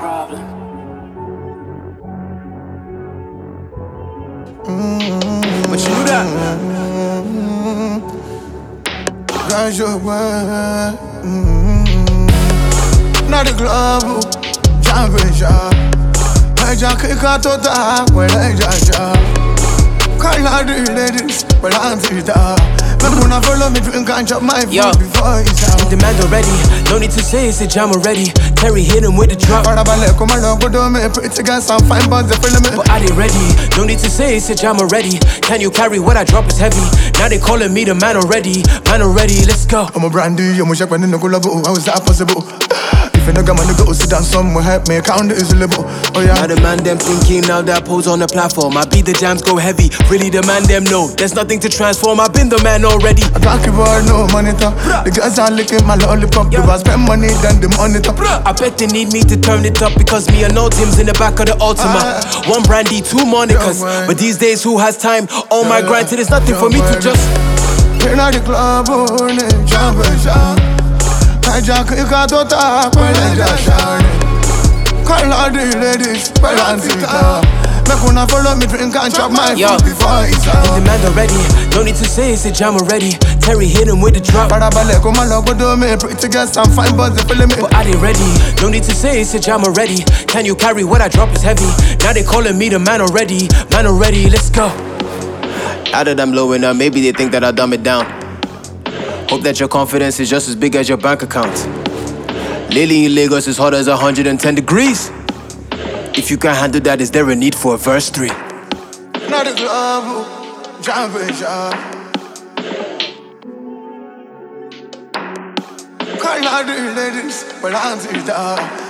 problem. But you knew that. Rise your way. Not the global championship. Leja kika tota, well leja sha. Call out the ladies, well I'm fita. Men wanna follow me, drink and chop my food before it's out. Demand already, no need to say it's a jam already. Terry hit him with the drop. Para ballet, come along, go do me. Pretty girls, I'm fine, but they feeling me. But are they ready? No need to say it's a jam already. Can you carry what I drop is heavy? Now they calling me the man already. Man already, let's go. I'm a brandy, I'm a shack when in the collabo. How is that possible? If you no got money, go sit down somewhere, help me count the syllable. Oh yeah. Now the man them thinking, now that pose on the platform. I beat the jams go heavy. Really the man them know there's nothing to transform. I've been the man already. I talk about no monitor. The girls are licking my lollipop. If I spend money, then the monitor. I bet they need me to turn it up because me and no Tim's in the back of the Ultima. One brandy, two Monicas. But these days, who has time? Oh my granted, there's nothing for me to just. You're not the club, oh, jump and shout. I jack, you got to talk, well, I just shout. Call all the ladies, well, I'm fita. Make wanna follow me, drink and chop my food before it's out. In demand already, no need to say it's a jam already. Terry hit him with the drop. Para ballet, come along, go do me. Pretty girls, I'm fine, but they feeling me. But are they ready? No need to say it's a jam already. Can you carry what I drop is heavy? Now they calling me the man already. Man already, let's go. Out of them low enough, maybe they think that I dumb it down. Hope that your confidence is just as big as your bank account. Lately in Lagos is hot as 110 degrees. If you can't handle that, is there a need for a verse 3? Not the global championship. Call out the ladies, well I'm fita.